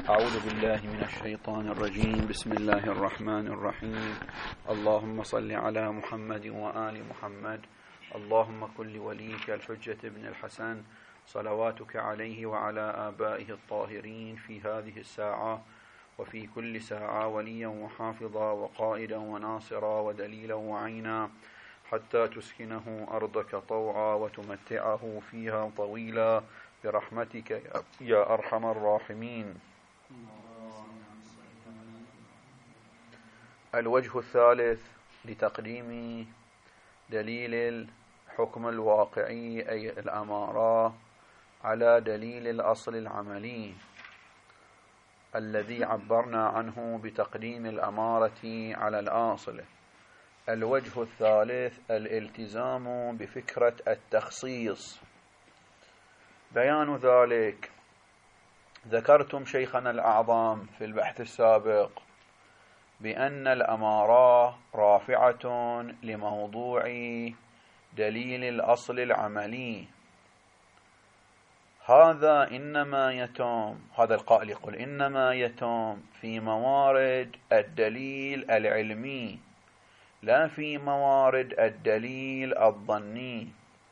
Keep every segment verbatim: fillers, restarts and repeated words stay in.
أعوذ بالله من الشيطان الرجيم. بسم الله الرحمن الرحيم. اللهم صل على محمد وآل محمد. اللهم كن لوليك الحجة بن الحسن صلواتك عليه وعلى آبائه الطاهرين في هذه الساعة وفي كل ساعة وليا وحافظا وقائدا وناصرا ودليلا وعينا، حتى تسكنه أرضك طوعا وتمتعه فيها طويلا برحمتك يا أرحم الراحمين. الوجه الثالث لتقديم دليل الحكم الواقعي أي الأمارة على دليل الأصل العملي الذي عبرنا عنه بتقديم الأمارة على الأصل. الوجه الثالث الالتزام بفكرة التخصيص. بيان ذلك ذكرتم شيخنا الأعظم في البحث السابق بأن الأمارة رافعة لموضوع دليل الأصل العملي. هذا إنما يتم، هذا القائل يقول إنما يتم في موارد الدليل العلمي لا في موارد الدليل الظني.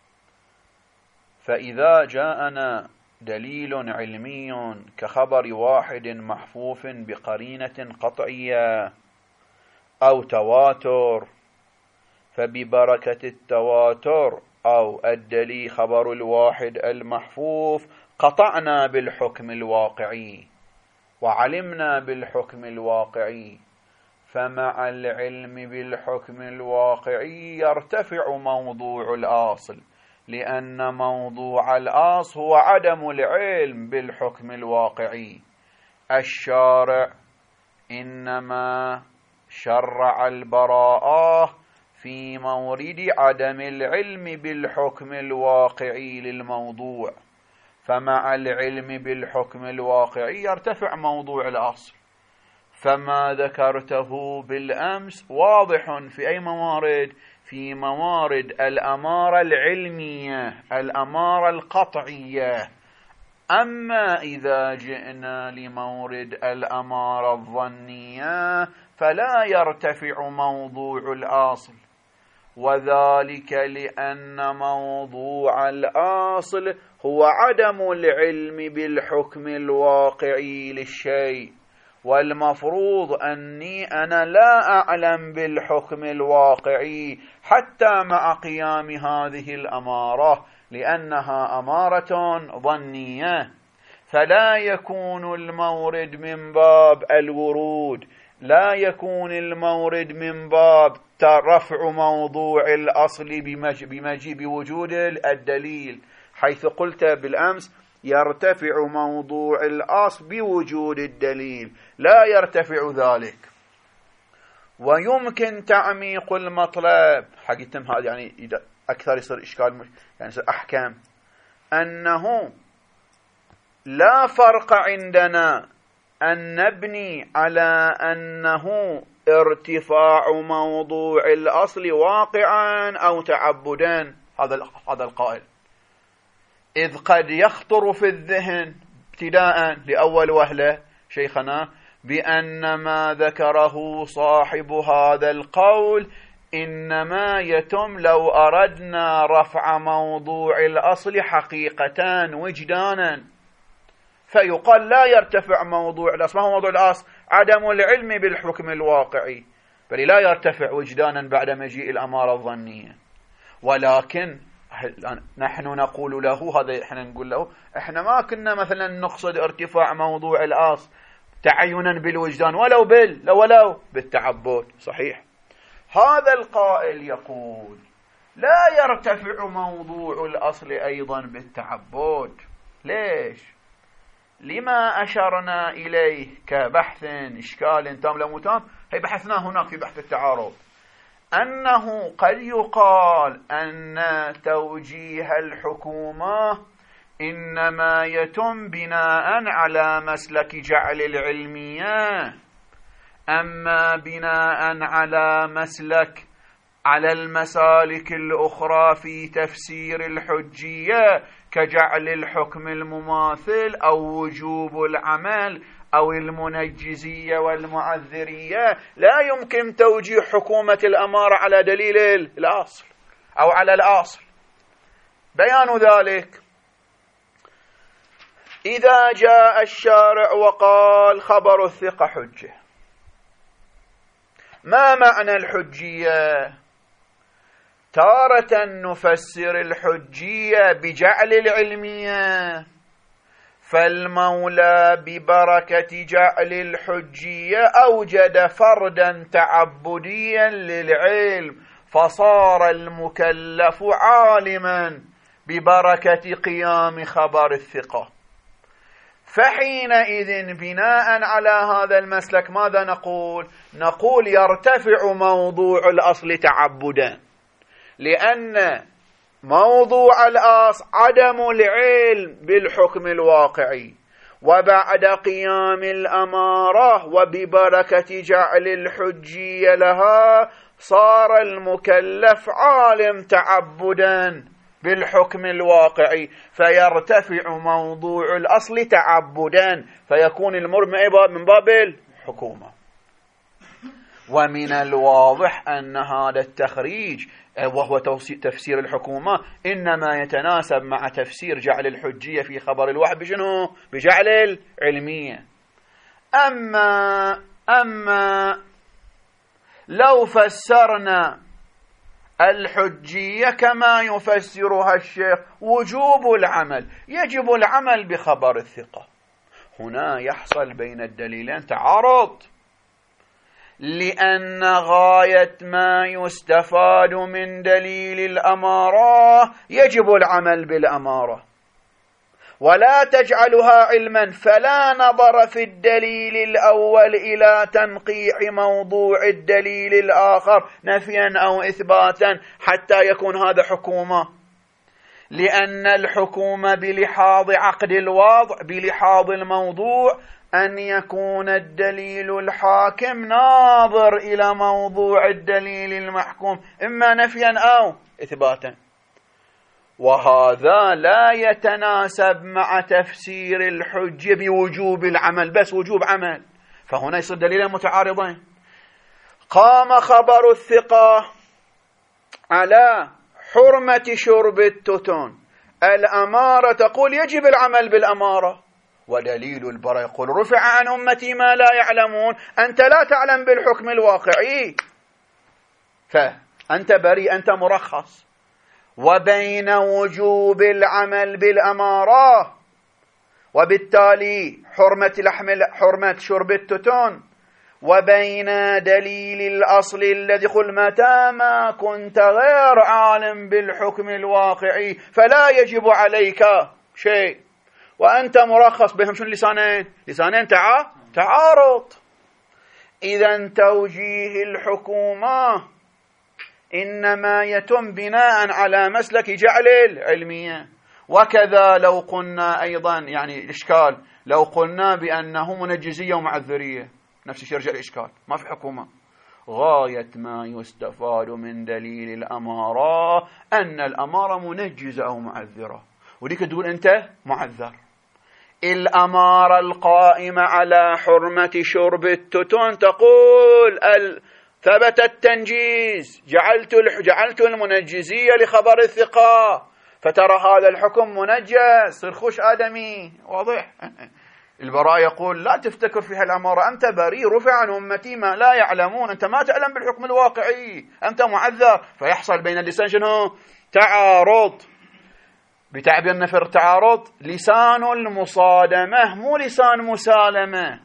فإذا جاءنا دليل علمي كخبر واحد محفوف بقرينة قطعية أو تواتر، فببركة التواتر أو الدليل خبر الواحد المحفوف قطعنا بالحكم الواقعي وعلمنا بالحكم الواقعي. فمع العلم بالحكم الواقعي يرتفع موضوع الأصل، لأن موضوع الأصل هو عدم العلم بالحكم الواقعي. الشارع إنما شرع البراءة في مورد عدم العلم بالحكم الواقعي للموضوع، فمع العلم بالحكم الواقعي يرتفع موضوع الأصل. فما ذكرته بالأمس واضح في أي موارد؟ في موارد الأمارة العلمية، الأمارة القطعية. أما إذا جئنا لمورد الأمارة الظنية فلا يرتفع موضوع الأصل، وذلك لأن موضوع الأصل هو عدم العلم بالحكم الواقعي للشيء، والمفروض أني أنا لا أعلم بالحكم الواقعي حتى مع قيام هذه الأمارة، لأنها أمارة ظنية. فلا يكون المورد من باب الورود، لا يكون المورد من باب رفع موضوع الأصل بمجيء بوجود الدليل، حيث قلت بالأمس يرتفع موضوع الأصل بوجود الدليل، لا يرتفع ذلك. ويمكن تعميق المطلب حقيقة هذا يعني إذا أكثر يصير إشكال، يعني يصير أحكام، أنه لا فرق عندنا أن نبني على أنه ارتفاع موضوع الأصل واقعا أو تعبدا. هذا هذا القائل، إذ قد يخطر في الذهن ابتداء لأول وهلة شيخنا بأن ما ذكره صاحب هذا القول إنما يتم لو أردنا رفع موضوع الأصل حقيقة وجدانا، فيقال لا يرتفع موضوع الأصل. ما هو موضوع الأصل؟ عدم العلم بالحكم الواقعي، بل لا يرتفع وجدانا بعد مجيء الأمارة الظنية. ولكن نحن نقول له، هذا احنا نقول له احنا ما كنا مثلا نقصد ارتفاع موضوع الأصل تعينا بالوجدان ولو بال ولو بالتعبد. صحيح. هذا القائل يقول لا يرتفع موضوع الأصل أيضا بالتعبد. ليش؟ لما أشرنا إليه كبحث إشكال تام لمتام، هي بحثناه هناك في بحث التعارض، أنه قد يقال أن توجيه الحكومة إنما يتم بناء على مسلك جعل العلمية، أما بناء على مسلك على المسالك الأخرى في تفسير الحجية كجعل الحكم المماثل أو وجوب العمل أو المنجزية والمعذرية لا يمكن توجيه حكومة الأمارة على دليل الأصل أو على الأصل. بيان ذلك: إذا جاء الشارع وقال خبر الثقة حجة، ما معنى الحجية؟ تارة نفسر الحجية بجعل العلمية، فالمولى ببركة جعل الحجية أوجد فردا تعبديا للعلم، فصار المكلف عالما ببركة قيام خبر الثقة. فحينئذ بناء على هذا المسلك ماذا نقول؟ نقول يرتفع موضوع الأصل تعبدا، لأن موضوع الأصل عدم العلم بالحكم الواقعي، وبعد قيام الأمارة وببركة جعل الحجية لها صار المكلف عالم تعبدا بالحكم الواقعي، فيرتفع موضوع الأصل تعبدا، فيكون المر من باب الحكومة. ومن الواضح أن هذا التخريج وهو تفسير الحكومة إنما يتناسب مع تفسير جعل الحجية في خبر الواحد بشنو؟ بجعل العلمية. أما أما لو فسرنا الحجية كما يفسرها الشيخ وجوب العمل، يجب العمل بخبر الثقة، هنا يحصل بين الدليلين تعارض، لأن غاية ما يستفاد من دليل الأمارة يجب العمل بالأمارة، ولا تجعلها علما، فلا نظر في الدليل الأول إلى تنقيح موضوع الدليل الآخر نفيا أو إثباتا حتى يكون هذا حكومة، لأن الحكومة بلحاظ عقد الوضع بلحاظ الموضوع أن يكون الدليل الحاكم ناظر إلى موضوع الدليل المحكوم إما نفيا أو إثباتا، وهذا لا يتناسب مع تفسير الحجة بوجوب العمل، بس وجوب عمل، فهنا يصير دليلين متعارضين. قام خبر الثقة على حرمة شرب التتون، الأمارة تقول يجب العمل بالأمارة، ودليل البراء يقول رفع عن أمتي ما لا يعلمون، أنت لا تعلم بالحكم الواقعي فأنت بريء، أنت مرخص. وبين وجوب العمل بالأمارة وبالتالي حرمة لحم حرمة شرب التتون، وبين دليل الأصل الذي قل متى ما كنت غير عالم بالحكم الواقعي فلا يجب عليك شيء، وأنت مرخص بهم شنو لسانين لسانين تعا تعارض. إذن توجيه الحكومة إنما يتم بناء على مسلك جعل العلمية. وكذا لو قلنا أيضا يعني الإشكال لو قلنا بأنه منجزية ومعذرية، نفس الشيء يرجع الإشكال، ما في حكومة. غاية ما يستفاد من دليل الأمارة أن الأمارة منجزة أو معذرة، وديك تقول أنت معذر. الأمارة القائمة على حرمة شرب التتون تقول ثبت التنجيز، جعلت جعلت المنجزية لخبر الثقة، فترى هذا الحكم منجز، صير خوش آدمي واضح. البراء يقول لا تفتكر فيها الأمارة، أنت بريء، رفع عن أمتي ما لا يعلمون، أنت ما تعلم بالحكم الواقعي، أنت معذر. فيحصل بين اللسان شنو؟ تعارض. بتعبير نفر تعارض لسان المصادمة مو لسان مسالمة،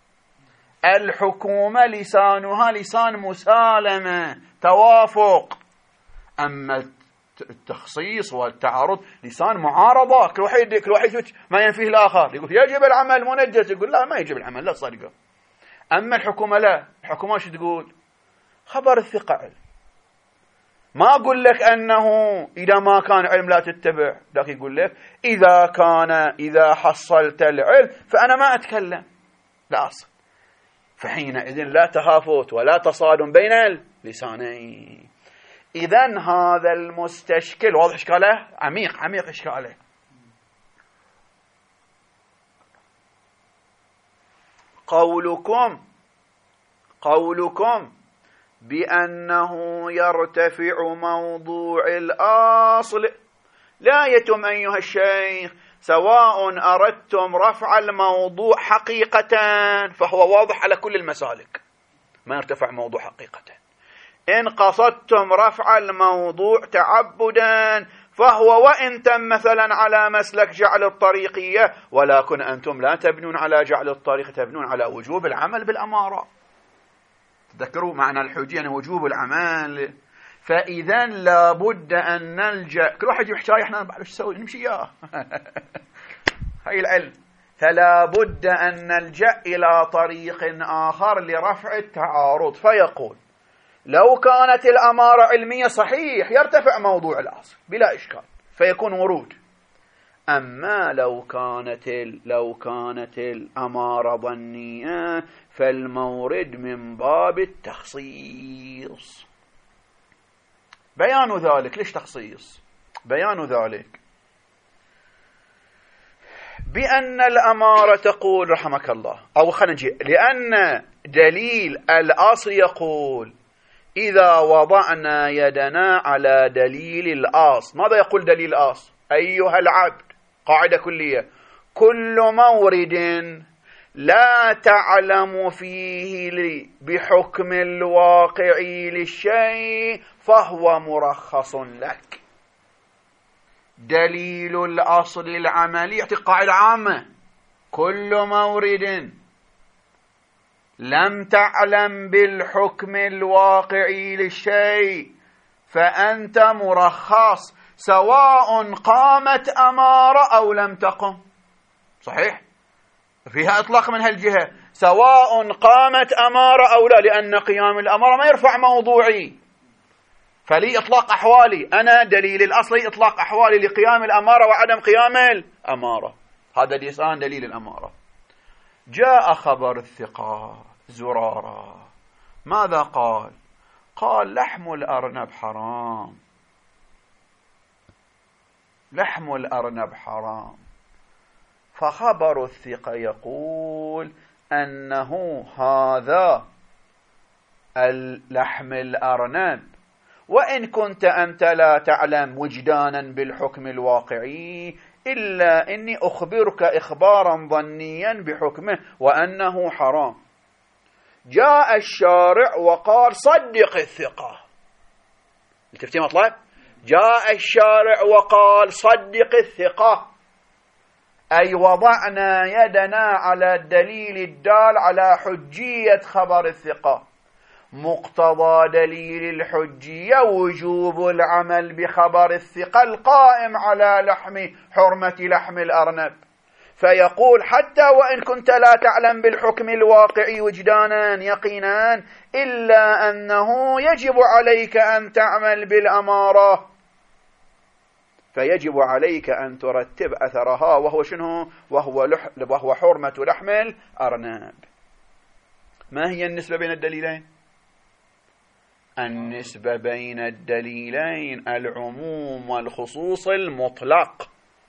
الحكومة لسانها لسان مسالمة توافق، أما التخصيص والتعارض لسان معارضة، كل واحد كل واحد ما ينفيه الآخر، يقول يجب العمل منجز، يقول لا ما يجب العمل، لا صدقه. أما الحكومة لا، الحكومة شو تقول؟ خبر الثقة علم، ما أقول لك أنه إذا ما كان علم لا تتبع، لكن يقول لك إذا كان إذا حصلت العلم فأنا ما أتكلم، لا أصل. فحينئذ لا تهافت ولا تصادم بين اللسانين. إذن هذا المستشكل واضح إشكاله، عميق عميق إشكاله. قولكم قولكم بأنه يرتفع موضوع الأصل لا يتم أيها الشيخ، سواء أردتم رفع الموضوع حقيقة فهو واضح على كل المسالك ما يرتفع موضوع حقيقة، إن قصدتم رفع الموضوع تعبدا فهو وإن تم مثلا على مسلك جعل الطريقية، ولكن أنتم لا تبنون على جعل الطريق، تبنون على وجوب العمل بالأمارة. تذكروا معنى الحجية يعني وجوب العمل. فإذا لابد أن نلجأ، كل واحد يجيب حكاية احنا بعد ايش نسوي نمشي اياه هاي العلم. فلا بد أن نلجأ إلى طريق آخر لرفع التعارض، فيقول لو كانت الأمارة علمية صحيح يرتفع موضوع الأصل بلا إشكال فيكون ورود، أما لو كانت لو كانت الأمارة ظنية فالمورد من باب التخصيص. بيان ذلك، ليش تخصيص؟ بيان ذلك بأن الأمارة تقول رحمك الله، أو خلينا نجي، لأن دليل الأصل يقول إذا وضعنا يدنا على دليل الأصل. ماذا يقول دليل الأصل؟ أيها العبد، قاعدة كلية، كل مورد لا تعلم فيه بحكم الواقع للشيء فهو مرخص لك. دليل الأصل العملي يعطي قاعدة عامة، كل مورد لم تعلم بالحكم الواقعي للشيء فأنت مرخص، سواء قامت أمارة أو لم تقم. صحيح؟ فيها إطلاق من هالجهة، سواء قامت أمارة أو لا، لأن قيام الأمارة ما يرفع موضوعي، فلي إطلاق أحوالي، أنا دليل الأصلي إطلاق أحوالي لقيام الأمارة وعدم قيام الأمارة. هذا لسان دليل الأمارة. جاء خبر الثقة زرارة، ماذا قال؟ قال لحم الأرنب حرام، لحم الأرنب حرام. فخبر الثقة يقول أنه هذا اللحم الأرنب وإن كنت أنت لا تعلم وجدانا بالحكم الواقعي إلا أني أخبرك إخبارا ظنيا بحكمه وأنه حرام. جاء الشارع وقال صدق الثقة. التفتي مطلب؟ جاء الشارع وقال صدق الثقة، أي وضعنا يدنا على الدليل الدال على حجية خبر الثقة. مقتضى دليل الحجية وجوب العمل بخبر الثقة القائم على لحم حرمة لحم الأرنب. فيقول حتى وإن كنت لا تعلم بالحكم الواقعي وجدانا يقينا إلا أنه يجب عليك أن تعمل بالأمارة، فيجب عليك أن ترتب أثرها، وهو شنو؟ وهو, لح... وهو حرمة لحم الأرنب. ما هي النسبة بين الدليلين؟ النسبة بين الدليلين العموم والخصوص المطلق،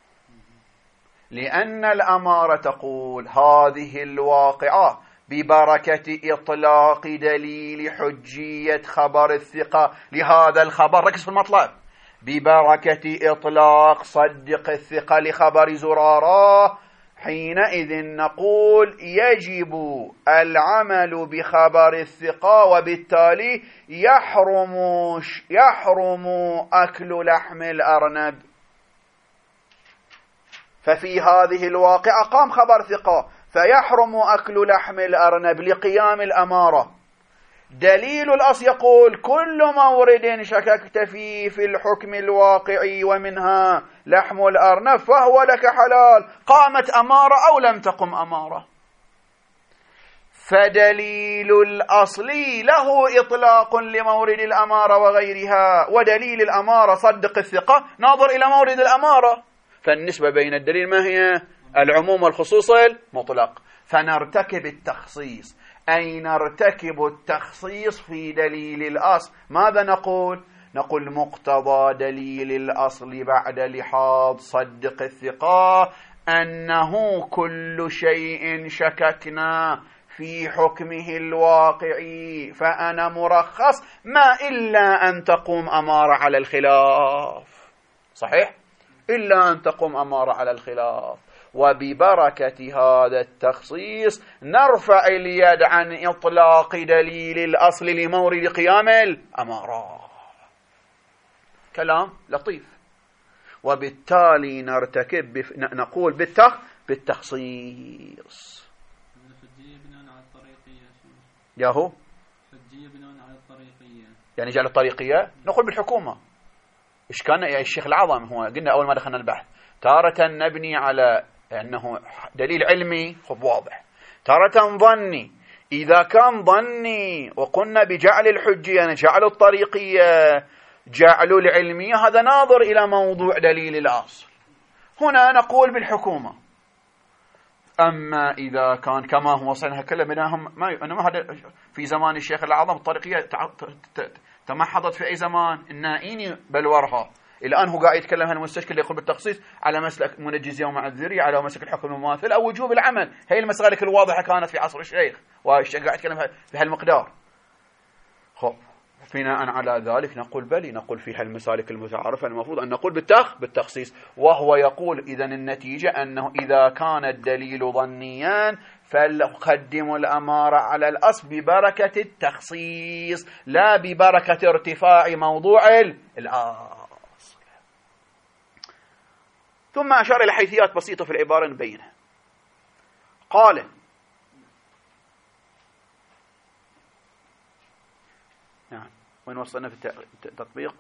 لأن الأمارة تقول هذه الواقعة ببركة إطلاق دليل حجية خبر الثقة لهذا الخبر، ركز في المطلب، ببركة إطلاق صدق الثقة لخبر زرارة، حينئذ نقول يجب العمل بخبر الثقة، وبالتالي يحرم يحرم أكل لحم الأرنب. ففي هذه الواقعة قام خبر ثقة فيحرم أكل لحم الأرنب لقيام الأمارة. دليل الأصل يقول كل مورد شككت فيه في الحكم الواقعي ومنها لحم الأرنب فهو لك حلال، قامت أمارة أو لم تقم أمارة. فدليل الأصل له إطلاق لمورد الأمارة وغيرها، ودليل الأمارة صدق الثقة ناظر إلى مورد الأمارة. فالنسبة بين الدليل ما هي؟ العموم والخصوص المطلق. فنرتكب التخصيص، أي نرتكب التخصيص في دليل الأصل. ماذا نقول؟ نقول مقتضى دليل الأصل بعد لحاظ صدق الثقة أنه كل شيء شككنا في حكمه الواقعي فأنا مرخص، ما إلا أن تقوم أمارة على الخلاف. صحيح؟ إلا أن تقوم أمارة على الخلاف. وببركة هذا التخصيص نرفع اليد عن إطلاق دليل الأصل لمورد قيام الأمارة. كلام لطيف. وبالتالي نرتكب بف... نقول بالتخ... بالتخصيص. الحجية بناء على الطريقية. ياهو الحجية بناء على الطريقية، يعني جعل الطريقية نقول بالحكومة. إيش كان يا الشيخ العظم؟ هو قلنا أول ما دخلنا البحث تارة نبني على أنه دليل علمي خب واضح، تارة ظني. إذا كان ظني وقلنا بجعل الحجية يعني جعل الطريقية جعل العلمية، هذا ناظر إلى موضوع دليل الأصل. هنا نقول بالحكومة. أما إذا كان كما هو صنها كلا منهم ما أنا هذا في زمان الشيخ الأعظم الطريقية تمحضت في أي زمان النائيني بلورها. الآن هو قاعد يتكلم عن المستشكل يقول بالتخصيص على مسلك منجز يوم الذري، على مسلك الحكم المماثل أو وجوب العمل. هي المسالك الواضحة كانت في عصر الشيخ، والشيخ قاعد يتكلم بهالمقدار. خب بناء على ذلك نقول بلي، نقول في هالمسالك المتعارفة المفروض أن نقول بالتخ بالتخصيص. وهو يقول إذن النتيجة أنه إذا كان الدليل ظنيا فلقدم الأمارة على الأصل ببركة التخصيص لا ببركة ارتفاع موضوع الأصل. ثم أشار إلى حيثيات بسيطة في العبارة نبينها. قال نعم وين وصلنا في التطبيق؟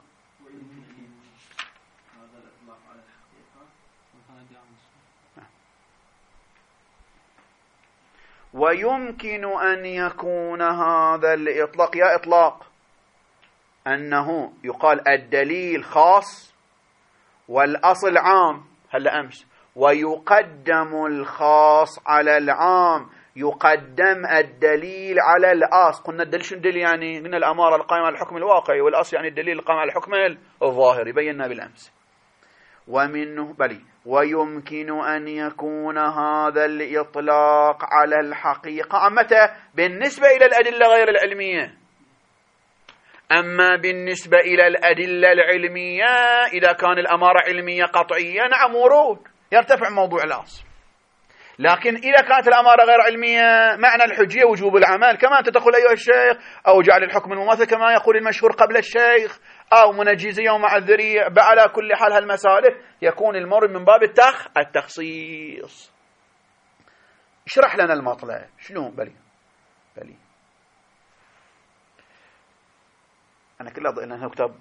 ويمكن أن يكون هذا الإطلاق يا إطلاق أنه يقال الدليل خاص والأصل عام. هلا أمس ويقدم الخاص على العام، يقدم الدليل على الأصل. قلنا الدليل شنو الدليل؟ يعني قلنا الأمارة القائمة على الحكم الواقعي، والأصل يعني الدليل القائم على الحكم الظاهري، بينا بالأمس. ومنه بلي ويمكن أن يكون هذا الإطلاق على الحقيقة متى؟ بالنسبة إلى الأدلة غير العلمية. أما بالنسبة إلى الأدلة العلمية إذا كان الأمارة علمية قطعية نعم ورود يرتفع موضوع الأصل. لكن إذا كانت الأمارة غير علمية معنى الحجية وجوب العمل كما أنت تقول أيها الشيخ، أو جعل الحكم المماثل كما يقول المشهور قبل الشيخ، أو منجزية ومع الذريع. على كل حال هالمسالك يكون المورد من باب التخ التخصيص. اشرح لنا المطلع شنو بلي بلي أنا كله أضيء لأنه كتاب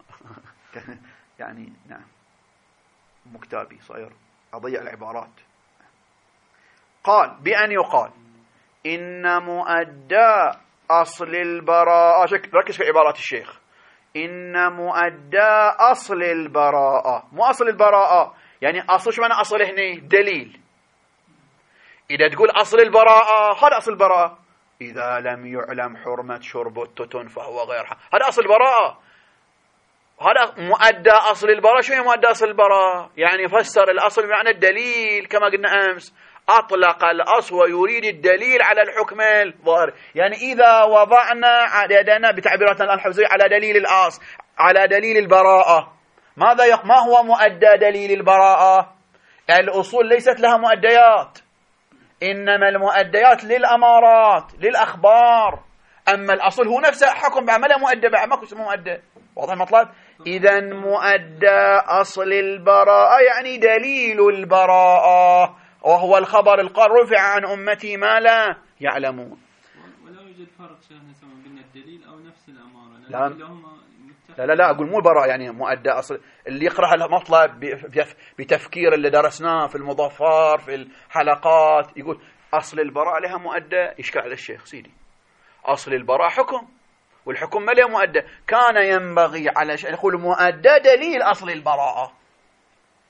يعني نعم مكتابي صاير أضيع العبارات. قال بأن يقال إن مؤدى أصل البراءة، ركز في عبارات الشيخ، إن مؤدى أصل البراءة. مو أصل البراءة يعني أصل شو معنى أصل هنا؟ دليل. إذا تقول أصل البراءة هذا أصل البراءة، إذا لم يعلم حرمة شرب التتن فهو غير حق، هذا أصل البراءة. هذا مؤدى أصل البراءة. شو هي مؤدى أصل البراءة؟ يعني فسر الأصل بمعنى الدليل كما قلنا أمس، أطلق الأصل ويريد الدليل على الحكم الظاهر. يعني إذا وضعنا عددنا بتعبيراتنا الآن الحفظية على دليل الأصل على دليل البراءة، ماذا يق... ما هو مؤدى دليل البراءة؟ الأصول ليست لها مؤديات، إنما المؤديات للأمارات للأخبار. أما الأصل هو نفسه حكم بعمله مؤدى بعد ماكو اسمه مؤدى. واضح المطلب؟ إذا مؤدى أصل البراءة يعني دليل البراءة، وهو الخبر القار رفع عن أمتي ما لا يعلمون. ولا يوجد فرق شيخنا سواء بين الدليل أو نفس الأمارة. لا لا لا, لا أقول مو البراءة يعني مؤدى أصل. اللي يقرأ المطلب بتفكير اللي درسناه في المظفر في الحلقات يقول أصل البراءة لها مؤدى. إشكال على الشيخ سيدي، أصل البراءة حكم والحكم ما له مؤدى. كان ينبغي على شيء يقول مؤدى دليل أصل البراءة.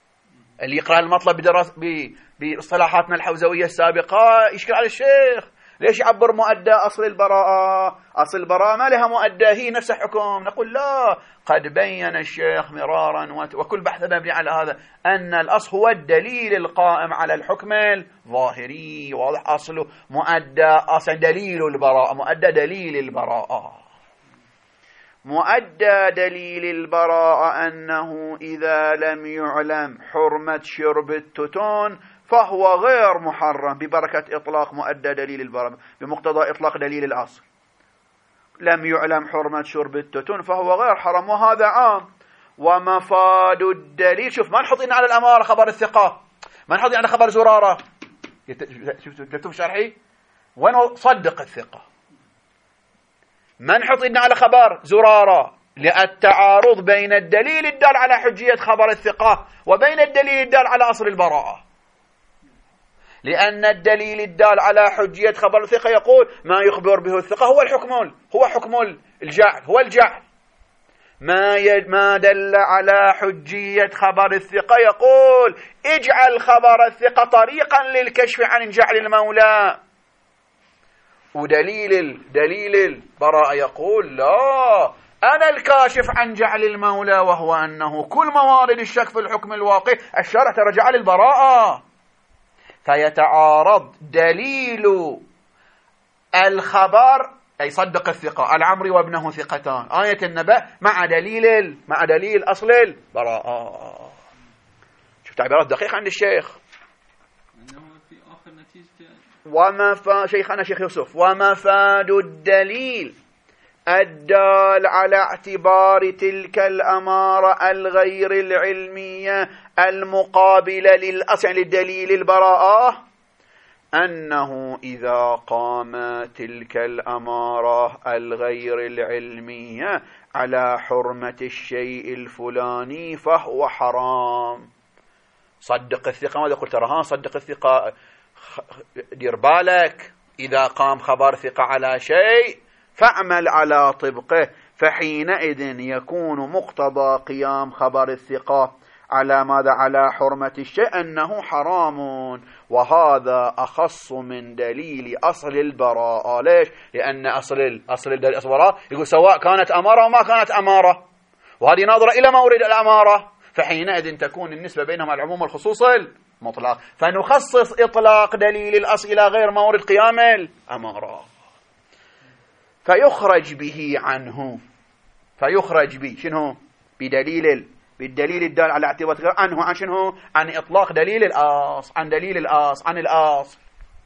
اللي يقرأ المطلب بدرس باصطلاحاتنا الحوزوية السابقة يشكل على الشيخ ليش يعبر مؤدى أصل البراءة؟ أصل البراءة ما لها مؤدى، هي نفس حكم. نقول لا، قد بين الشيخ مرارا وكل بحث مبني على هذا أن الأصل هو الدليل القائم على الحكم الظاهري. واضح؟ أصله مؤدى، أصل دليل البراءة، مؤدى دليل البراءة. مؤدى دليل البراءة أنه إذا لم يعلم حرمة شرب التتون فهو غير محرم ببركة إطلاق مؤدى دليل البراءة، بمقتضى إطلاق دليل الأصل. لم يعلم حرمة شرب التتون فهو غير حرام، وهذا عام. ومفاد الدليل، شوف ما نحط على الأمارة خبر الثقة، ما نحط على خبر زرارة. شفتوا جبتوا شرحي وين صدق الثقة، ما نحط إدنا على خبر زرارة للتعارض بين الدليل الدال على حجية خبر الثقة وبين الدليل الدال على أصل البراءة. لأن الدليل الدال على حجية خبر الثقة يقول ما يخبر به الثقة هو الحكم، هو حكم الجعل، هو الجعل. ما ما دل على حجية خبر الثقة يقول اجعل خبر الثقة طريقا للكشف عن جعل المولى. ودليل دليل البراءة يقول لا، أنا الكاشف عن جعل المولى، وهو أنه كل موارد الشك في الحكم الواقع الشرع ترجع للبراءة. فيتعارض دليل الخبر أي صدق الثقة، العمري وابنه ثقتان، آية النبأ، مع دليل مع دليل أصل البراءة. شوف تعبيرات دقيقة عند الشيخ. ومفا شيخنا شيخ يوسف ومفاد الدليل الدال على اعتبار تلك الأمارة الغير العلمية المقابلة للأصل للدليل البراءة أنه إذا قام تلك الأمارة الغير العلمية على حرمة الشيء الفلاني فهو حرام. صدق الثقة، ماذا قلت؟ رهان صدق الثقة، دير بالك إذا قام خبر ثقة على شيء فاعمل على طبقه، فحينئذ يكون مقتضى قيام خبر الثقة على ماذا؟ على حرمة الشيء أنه حرام. وهذا أخص من دليل أصل البراءة. ليش؟ لأن أصل أصل الدليل أصل البراءة يقول سواء كانت أمارة وما كانت أمارة، وهذه ناظرة إلى مورد الأمارة، فحينئذ تكون النسبة بينهما العموم والخصوص المطلق، فنخصص إطلاق دليل الأصل إلى غير مورد قيام الأمارة، فيخرج به عنه، فيخرج به شنو؟ بدليل بالدليل الدال على اعتبار عنه، عن شنو؟ عن إطلاق دليل الأصل، عن دليل الأصل، عن الأصل.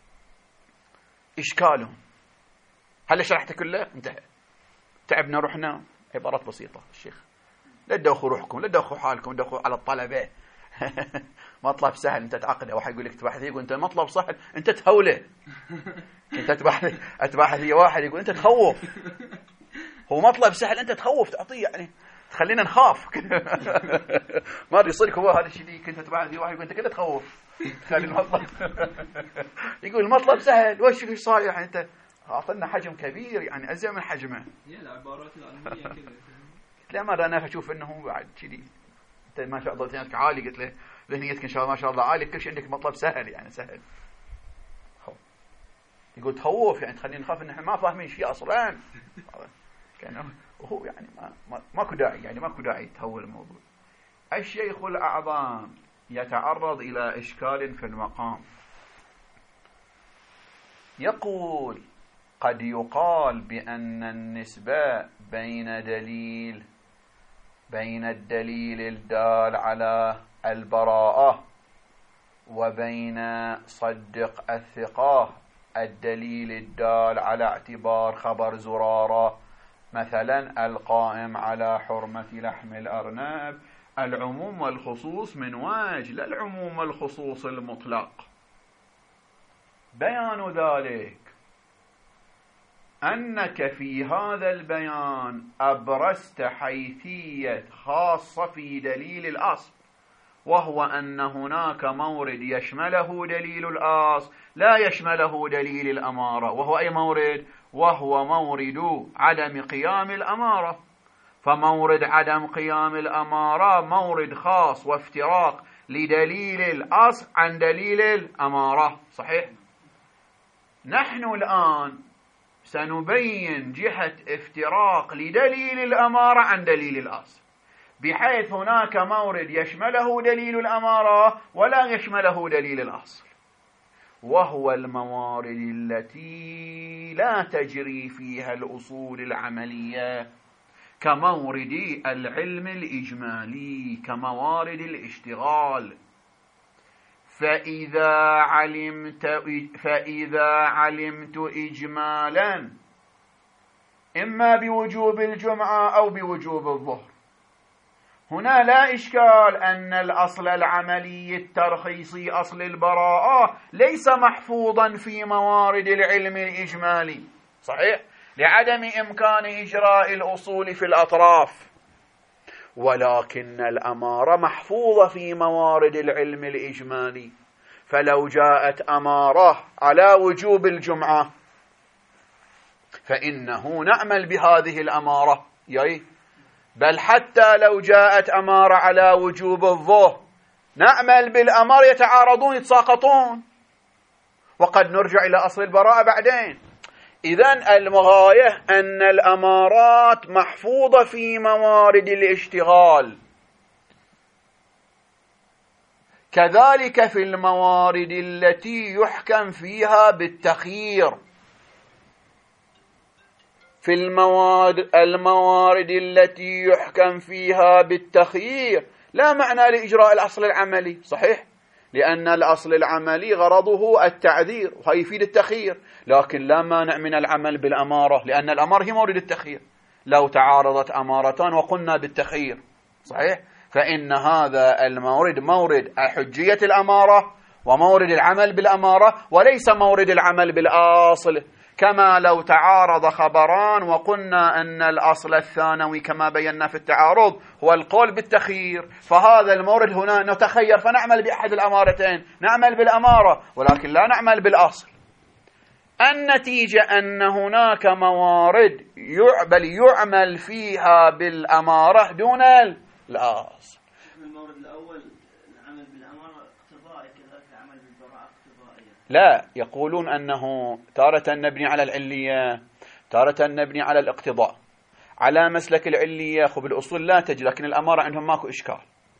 إشكاله هل شرحت كله؟ انتهى، تعبنا رحنا. عبارات بسيطة الشيخ، لا تدوخوا روحكم، لا تدوخوا حالكم، تدوخوا على الطلبة. مطلب سهل انت تعقده، واحد يقول لك تبحث، يقول انت مطلب سهل انت تهوله. انت تبحث اتبحث لي واحد يقول انت تخوف، هو مطلب سهل انت تخوف تعطيه، يعني تخلينا نخاف. ما ادري صدق هو هذا الشيء، كنت تبحث لي واحد يقول انت كذا تخوف، تخلي المطلب. يقول المطلب سهل، وش في صار يعني؟ انت اعطينا حجم كبير، يعني ازيد من حجمه. هي العبارات العلميه كذا. لا مرة انا اشوف انه بعد كذي انت ما شاء الله ذهنك عالي، قلت له ذهنيتك ان شاء الله ما شاء الله عالي، كل شيء عندك مطلب سهل، يعني سهل. يقول تخوف، يعني تخلينا نخاف ان احنا ما فاهمين شيء اصلا. كانه وهو يعني ما ماكو داعي، يعني ماكو داعي تهول الموضوع. الشيخ الأعظم يتعرض إلى إشكال في المقام، يقول قد يقال بأن النسبة بين دليل بين الدليل الدال على البراءة وبين صدق الثقة الدليل الدال على اعتبار خبر زرارة مثلا القائم على حرمة لحم الأرنب العموم والخصوص من وجه، لا العموم والخصوص المطلق. بيان ذلك أنك في هذا البيان أبرزت حيثية خاصة في دليل الأصل، وهو أن هناك مورد يشمله دليل الأصل لا يشمله دليل الأمارة، وهو أي مورد؟ وهو مورد عدم قيام الأمارة. فمورد عدم قيام الأمارة مورد خاص وافتراق لدليل الأصل عن دليل الأمارة، صحيح؟ نحن الآن سنبين جهة افتراق لدليل الأمارة عن دليل الأصل، بحيث هناك مورد يشمله دليل الأمارة ولا يشمله دليل الأصل، وهو الموارد التي لا تجري فيها الأصول العملية، كمورد العلم الإجمالي، كموارد الاشتغال. فإذا علمت فإذا علمت إجمالا إما بوجوب الجمعة أو بوجوب الظهر، هنا لا إشكال أن الأصل العملي الترخيصي أصل البراءة ليس محفوظا في موارد العلم الإجمالي، صحيح؟ لعدم إمكان إجراء الأصول في الأطراف، ولكن الأمارة محفوظة في موارد العلم الإجمالي. فلو جاءت أمارة على وجوب الجمعة فإنه نعمل بهذه الأمارة، ياي بل حتى لو جاءت أمارة على وجوب الظهر نعمل بالأمارة، يتعارضون يتساقطون، وقد نرجع إلى أصل البراءة بعدين. إذن المغاية أن الأمارات محفوظة في موارد الاشتغال، كذلك في الموارد التي يحكم فيها بالتخيير. في الموارد الموارد التي يحكم فيها بالتخيير لا معنى لإجراء الأصل العملي، صحيح؟ لأن الأصل العملي غرضه التعذير ويفيد التخيير، لكن لا مانع من العمل بالأمارة، لأن الأمارة هي مورد التخيير. لو تعارضت أمارتان وقلنا بالتخيير، صحيح؟ فإن هذا المورد مورد حجية الأمارة ومورد العمل بالأمارة، وليس مورد العمل بالأصل. كما لو تعارض خبران وقلنا أن الأصل الثانوي كما بينا في التعارض هو القول بالتخيير، فهذا المورد هنا نتخير فنعمل بأحد الأمارتين، نعمل بالأمارة ولكن لا نعمل بالأصل. النتيجة أن هناك موارد بل يعمل فيها بالأمارة دون الأصل. المورد الأول العمل بالأمارة اقتضائي، كذلك العمل بالبراءة اقتضائي. لا، يقولون أنه تارة نبني على العلية، تارة نبني على الاقتضاء. على مسلك العلية خب الأصول لا تجري، لكن الأمارة عندهم ماكو إشكال.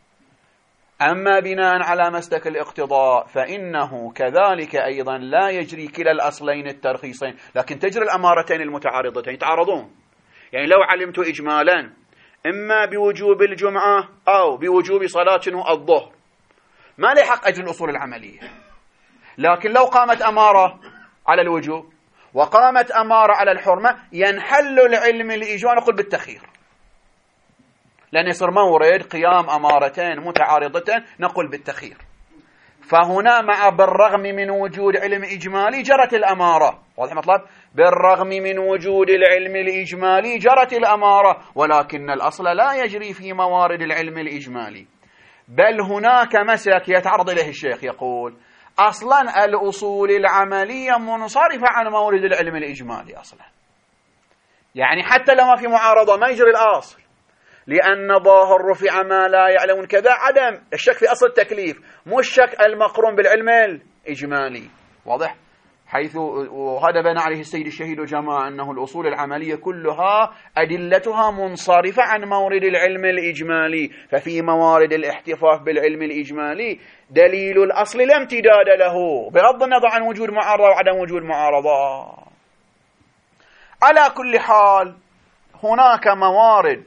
أما بناء على مسلك الاقتضاء فإنه كذلك أيضا لا يجري كلا الأصلين الترخيصين، لكن تجري الأمارتين المتعارضتين يتعارضون. يعني لو علمت إجمالا إما بوجوب الجمعة أو بوجوب صلاة الظهر ما لي حق أجل الأصول العملية، لكن لو قامت أمارة على الوجوب وقامت أمارة على الحرمة ينحل العلم الإجمالي نقول بالتخيير، لأن يصير مورد قيام أمارتين متعارضتين نقول بالتخيير. فهنا مع بالرغم من وجود علم إجمالي جرت الأمارة، واضح مطلب؟ بالرغم من وجود العلم الإجمالي جرت الأمارة، ولكن الأصل لا يجري في موارد العلم الإجمالي. بل هناك مسلك يتعرض إليه الشيخ، يقول أصلا الأصول العملية منصرفة عن مورد العلم الإجمالي أصلا، يعني حتى لما في معارضة ما يجري الأصل، لأن ظاهر رفع ما لا يعلمون كذا، عدم الشك في أصل التكليف، مو الشك المقرون بالعلم الإجمالي، واضح؟ حيث وهذا بنى عليه السيد الشهيد وجماعة أنه الأصول العملية كلها أدلتها منصرفة عن مورد العلم الإجمالي، ففي موارد الاحتفاف بالعلم الإجمالي دليل الأصل لا امتداد له بغض النظر عن وجود معارضة وعدم وجود معارضة. على كل حال هناك موارد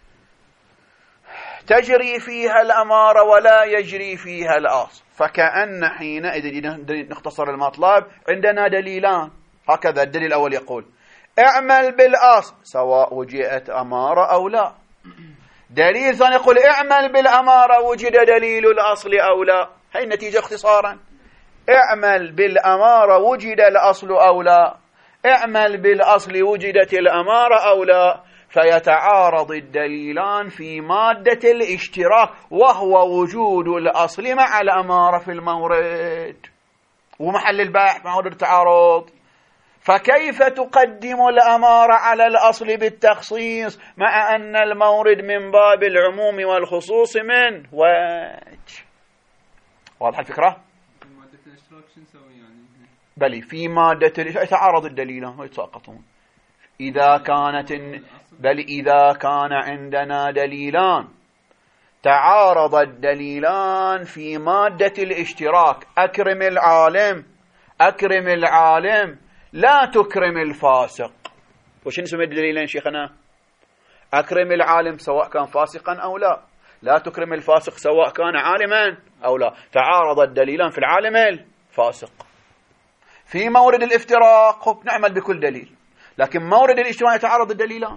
تجري فيها الأمارة ولا يجري فيها الأصل، فكأن حينئذ نختصر المطلب عندنا دليلان هكذا. الدليل الأول يقول اعمل بالأصل سواء وجدت أمارة أو لا. دليل ثاني يقول اعمل بالأمارة وجد دليل الأصل أو لا. هي النتيجة اختصارا، اعمل بالأمارة وجد الأصل أو لا، اعمل بالأصل وجدت الأمارة أو لا. فيتعارض الدليلان في مادة الاشتراك وهو وجود الأصل مع الأمارة في المورد، ومحل البحث مورد التعارض. فكيف تقدم الأمارة على الأصل بالتخصيص مع أن المورد من باب العموم والخصوص من وجه؟ واضح الفكرة؟ مادة الاشتراك شو نسوي يعني؟ بل في مادة يتعارض الدليلان ويتساقطون. إذا كانت بل إذا كان عندنا دليلان تعارض الدليلان في مادة الاشتراك، أكرم العالم أكرم العالم لا تكرم الفاسق. وش نسمي الدليلين شيخنا؟ أكرم العالم سواء كان فاسقا أو لا، لا تكرم الفاسق سواء كان عالما أو لا. تعارض الدليلان في العالم الفاسق. في مورد الافتراق نعمل بكل دليل، لكن مورد الاجتماع يتعارض الدليلان.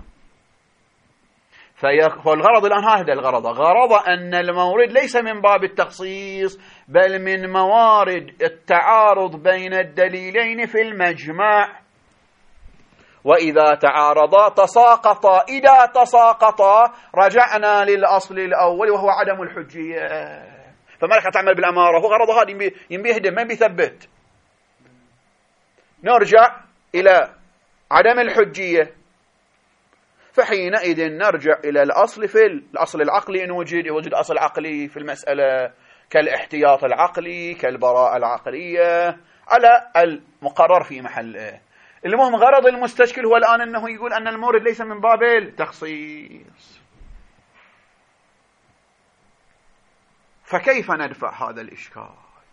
فالغرض الآن هذا الغرض غرض أن المورد ليس من باب التخصيص، بل من موارد التعارض بين الدليلين في المجمع. وإذا تعارضا تساقطا، إذا تساقطا رجعنا للأصل الأول وهو عدم الحجية. فما لك تعمل بالأمارة، هو غرض هذا ينبيهدم ما بيثبت. نرجع إلى عدم الحجية، فحينئذ نرجع إلى الأصل في الأصل العقلي إن وجد وجد أصل عقلي في المسألة، كالاحتياط العقلي كالبراءة العقلية على المقرر في محله. المهم غرض المستشكل هو الآن أنه يقول أن المورد ليس من باب التخصيص. فكيف ندفع هذا الإشكال؟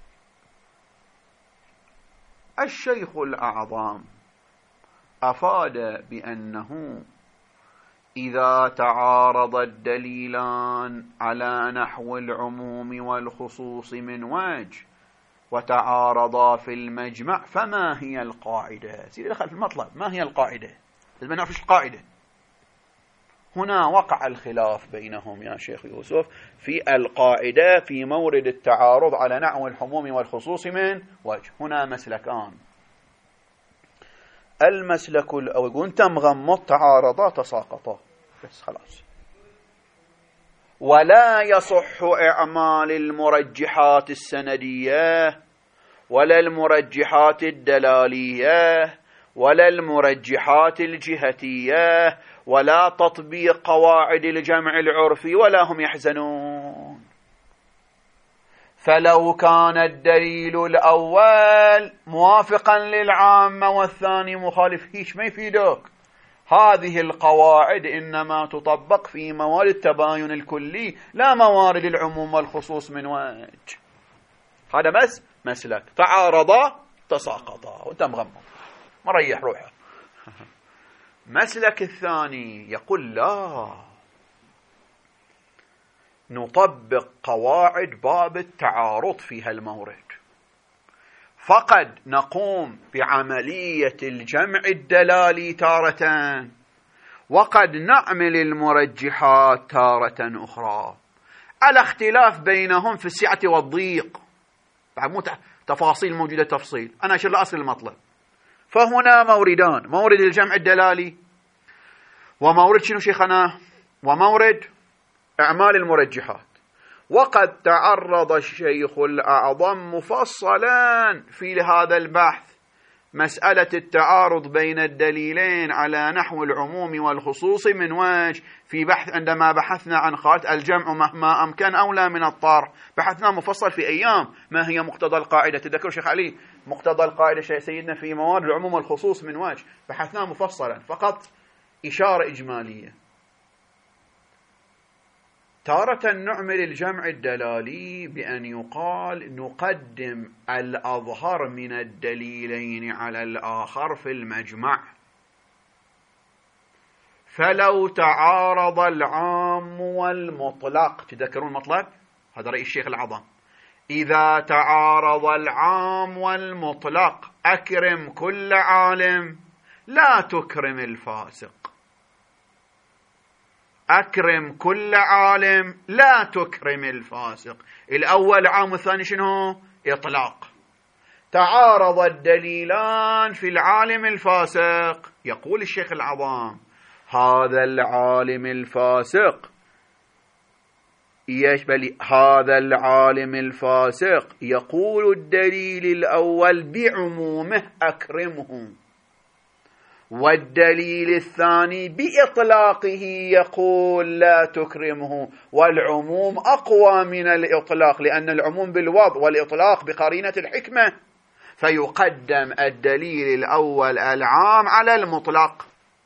الشيخ الأعظم أفاد بأنه إذا تعارض الدليلان على نحو العموم والخصوص من وجه وتعارضا في المجمع فما هي القاعدة؟ سيدي دخل في المطلب، ما هي القاعدة؟ لازم نعرف القاعدة. هنا وقع الخلاف بينهم يا شيخ يوسف في القاعدة في مورد التعارض على نحو العموم والخصوص من وجه. هنا مسلكان. المسلك الأول يقول أنت مغمض تعارضا تساقطا بس خلاص، ولا يصح إعمال المرجحات السندية ولا المرجحات الدلالية ولا المرجحات الجهتية ولا تطبيق قواعد الجمع العرفي ولا هم يحزنون. فلو كان الدليل الأول موافقا للعامة والثاني مخالف هيش ما يفيدك. هذه القواعد إنما تطبق في موارد التباين الكلي لا موارد العموم والخصوص من وجه. هذا بس مسلك تعارضا تساقطا وانت مغمض مريح روحه. مسلك الثاني يقول لا، نطبق قواعد باب التعارض في هالمورد، فقد نقوم بعملية الجمع الدلالي تارة وقد نعمل المرجحات تارة أخرى على اختلاف بينهم في السعة والضيق. مو تفاصيل موجودة تفصيل، أنا أشير لأصل المطلب. فهنا موردان، مورد الجمع الدلالي ومورد شنو شيخنا؟ ومورد أعمال المرجحات. وقد تعرض الشيخ الأعظم مفصلا في هذا البحث مسألة التعارض بين الدليلين على نحو العموم والخصوص من وجه في بحث عندما بحثنا عن خالة الجمع مهما أمكن أولى من الطرح. بحثنا مفصل في أيام ما هي مقتضى القاعدة. تذكروا شيخ علي مقتضى القاعدة شيء سيدنا في موارد العموم والخصوص من وجه، بحثنا مفصلا، فقط إشارة إجمالية. تارة نعمل الجمع الدلالي بأن يقال نقدم الأظهر من الدليلين على الآخر في المجمع. فلو تعارض العام والمطلق، تذكرون المطلب؟ هذا رأي الشيخ العظم. إذا تعارض العام والمطلق أكرم كل عالم لا تكرم الفاسق. أكرم كل عالم لا تكرم الفاسق. الأول عام والثاني شنو؟ إطلاق. تعارض الدليلان في العالم الفاسق. يقول الشيخ العظام هذا العالم الفاسق يشبه هذا العالم الفاسق يقول الدليل الأول بعمومه أكرمه، والدليل الثاني بإطلاقه يقول لا تكرمه، والعموم أقوى من الإطلاق لأن العموم بالوضع والإطلاق بقرينة الحكمة. فيقدم الدليل الأول العام على المطلق،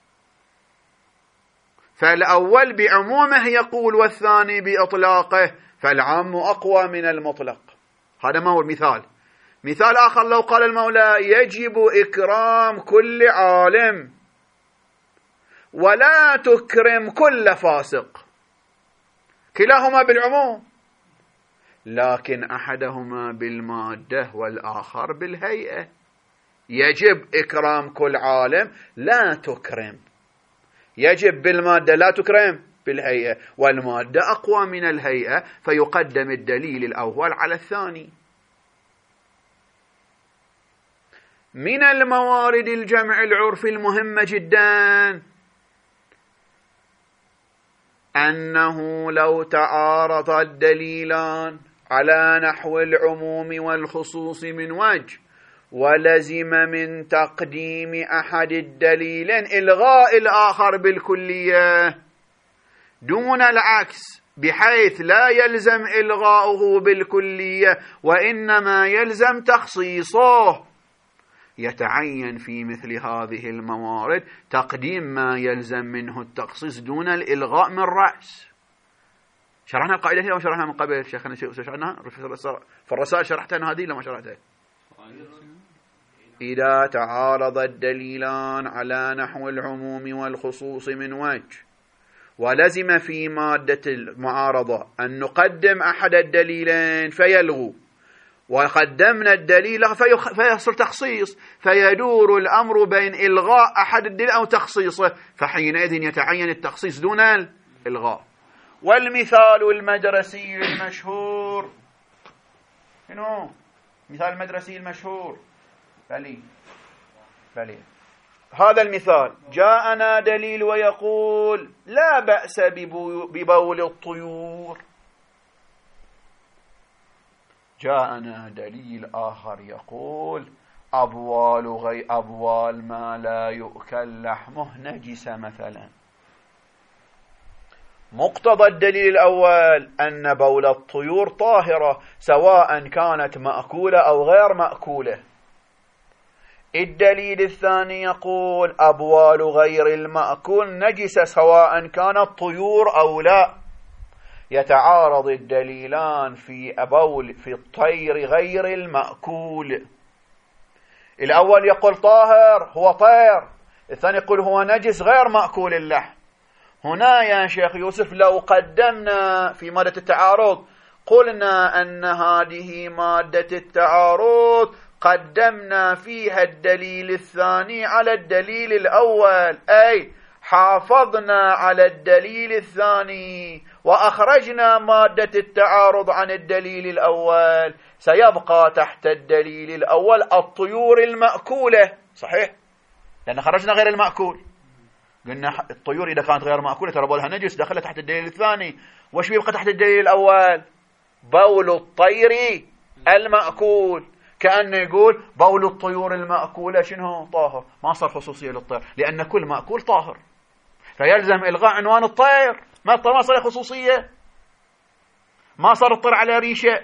فالأول بعمومه يقول والثاني بإطلاقه، فالعام أقوى من المطلق. هذا ما هو المثال. مثال آخر لو قال المولى يجب إكرام كل عالم ولا تكرم كل فاسق، كلاهما بالعموم، لكن أحدهما بالمادة والآخر بالهيئة. يجب إكرام كل عالم لا تكرم، يجب بالمادة لا تكرم بالهيئة، والمادة أقوى من الهيئة، فيقدم الدليل الأول على الثاني. من الموارد الجمع العرفي المهمة جدا أنه لو تعارض الدليلان على نحو العموم والخصوص من وجه ولزم من تقديم أحد الدليلين إلغاء الآخر بالكلية دون العكس، بحيث لا يلزم إلغاؤه بالكلية وإنما يلزم تخصيصه، يتعين في مثل هذه الموارد تقديم ما يلزم منه التخصيص دون الإلغاء من رأس. شرحنا القاعدة هي أو شرحنا من قبل شيخنا؟ شرحنا في الرسائل، شرحتها هذه لما شرحتها؟ إذا تعارض الدليلان على نحو العموم والخصوص من وجه ولزم في مادة المعارضة أن نقدم أحد الدليلين فيلغو، وقدمنا الدليل فيحصل تخصيص، فيدور الأمر بين إلغاء أحد الدليل أو تخصيصه، فحينئذ يتعين التخصيص دون الإلغاء. والمثال المدرسي المشهور شنو؟ مثال المدرسي المشهور بلي بلي هذا المثال: جاءنا دليل ويقول لا بأس ببول الطيور. جاءنا دليل آخر يقول أبوال غير أبوال ما لا يؤكل لحمه نجسة مثلا. مقتضى الدليل الأول أن بول الطيور طاهرة سواء كانت مأكولة أو غير مأكولة. الدليل الثاني يقول أبوال غير المأكول نجسة سواء كانت طيور أو لا. يتعارض الدليلان في أبول في الطير غير المأكول. الأول يقول طاهر هو طير، الثاني يقول هو نجس غير مأكول اللحم. هنا يا شيخ يوسف لو قدمنا في مادة التعارض قلنا أن هذه مادة التعارض قدمنا فيها الدليل الثاني على الدليل الأول، أي حافظنا على الدليل الثاني وأخرجنا مادة التعارض عن الدليل الأول، سيبقى تحت الدليل الأول الطيور المأكولة، صحيح؟ لأن خرجنا غير المأكول، قلنا الطيور إذا كانت غير مأكولة ترى بولها نجس، دخلت تحت الدليل الثاني. وش بيبقى تحت الدليل الأول؟ بول الطير المأكول، كأنه يقول بول الطيور المأكولة شنو؟ طاهر. ما صار خصوصية للطير لأن كل مأكول طاهر، فيلزم إلغاء عنوان الطير. ما الطير ما صار خصوصية، ما صار الطير على ريشة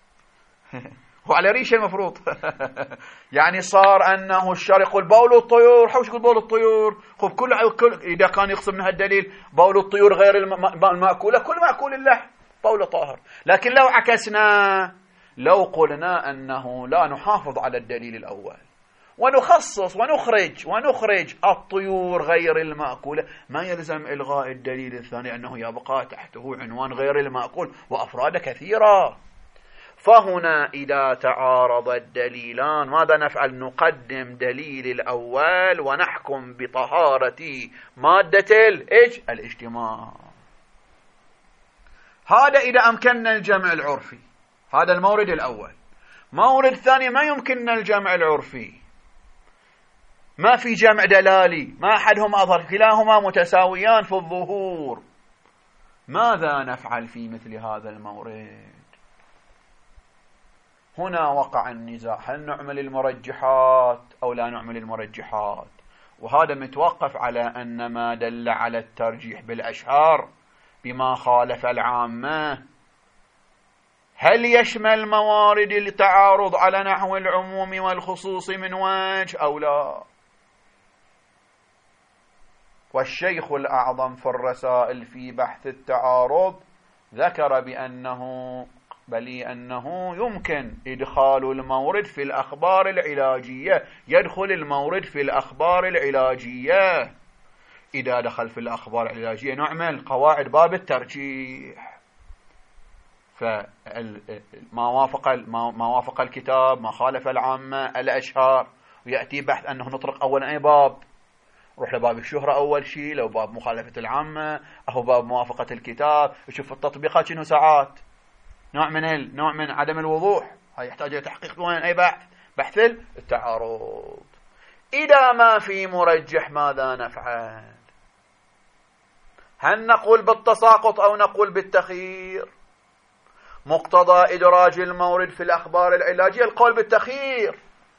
هو على ريشة المفروض يعني صار أنه الشرع يقول بول الطيور. حوش يقول بول الطيور؟ خب كل إذا كان يقصد منها الدليل بول الطيور غير المأكولة كل مأكول اللحم بول طاهر. لكن لو عكسنا، لو قلنا أنه لا نحافظ على الدليل الأول ونخصص ونخرج ونخرج الطيور غير المأكولة، ما يلزم إلغاء الدليل الثاني أنه يبقى تحته عنوان غير المأكول وأفراد كثيرة. فهنا إذا تعارض الدليلان ماذا نفعل؟ نقدم دليل الأول ونحكم بطهارة مادة الإج الاجتماع. هذا إذا أمكننا الجمع العرفي، هذا المورد الأول. مورد ثاني ما يمكننا الجمع العرفي، ما في جمع دلالي، ما أحدهما أظهر، كلاهما متساويان في الظهور. ماذا نفعل في مثل هذا المورد؟ هنا وقع النزاع، هل نعمل المرجحات أو لا نعمل المرجحات؟ وهذا متوقف على أن ما دل على الترجيح بالأشهار بما خالف العامة هل يشمل موارد التعارض على نحو العموم والخصوص من وجه أو لا؟ والشيخ الأعظم في الرسائل في بحث التعارض ذكر بأنه بل أنه يمكن إدخال المورد في الأخبار العلاجية، يدخل المورد في الأخبار العلاجية. إذا دخل في الأخبار العلاجية نعمل قواعد باب الترجيح، فما وافق ما وافق الكتاب، ما خالف العامة، الأشهار، ويأتي بحث أنه نطرق أولا أي باب، روح لباب الشهرة أول شيء، لو باب مخالفة العامة أو باب موافقة الكتاب، يشوف التطبيقات شنو ساعات. نوع من ال... نوع من عدم الوضوح، هاي يحتاج إلى تحقيق وين أي بحث، بحث التعارض. إذا ما في مرجح ماذا نفعل؟ هل نقول بالتساقط أو نقول بالتخيير؟ مقتضى إدراج المورد في الأخبار العلاجية القول بالتخيير،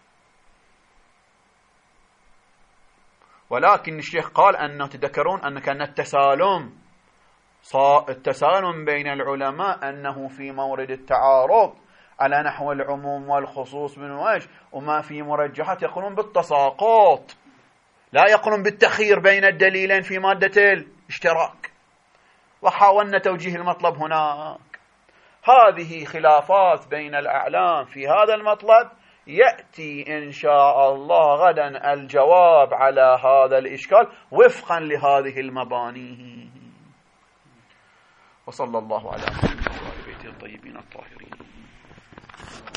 ولكن الشيخ قال أنه تذكرون أن كان التسالم التسالم بين العلماء أنه في مورد التعارض على نحو العموم والخصوص من وجه، وما في مرجحات يقولون بالتساقط، لا يقولون بالتخيير بين الدليلين في مادة الاشتراك. وحاولنا توجيه المطلب هناك. هذه خلافات بين الأعلام في هذا المطلب، يأتي إن شاء الله غدا الجواب على هذا الإشكال وفقا لهذه المباني. وصلى الله على محمد وعلى آله الطيبين الطاهرين.